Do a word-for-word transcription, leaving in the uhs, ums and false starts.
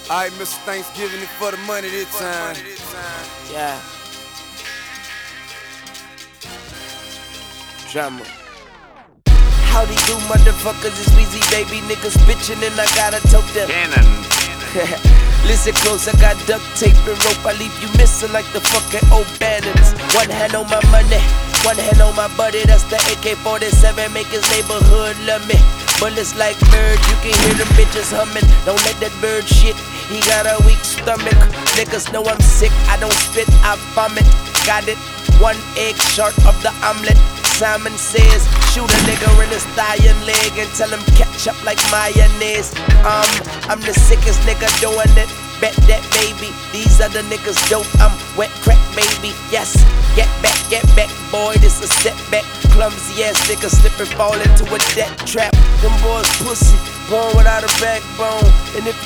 Alright, Mister Thanksgiving it for the money this time. Yeah. Drama. Howdy do, motherfuckers, it's Weezy, baby. Niggas bitchin' and I gotta tote them. Cannon. Listen close, I got duct tape and rope. I leave you missing like the fucking old bandits. One hand on my money, one hand on my buddy. That's the A K forty-seven, make his neighborhood love me. Bullets like birds, you can hear them bitches humming. Don't let that bird shit, he got a weak stomach. Niggas know I'm sick, I don't spit, I vomit. Got it, one egg short of the omelet. Simon says, shoot a nigga in his thigh and leg and tell him catch up like mayonnaise. Um, I'm the sickest nigga doing it. Bet that baby, these other niggas dope. I'm wet crack baby. Yes, get back, get back, boy. This a setback. Clumsy ass nigga slip and fall into a death trap. Them boys pussy, born without a backbone. And if you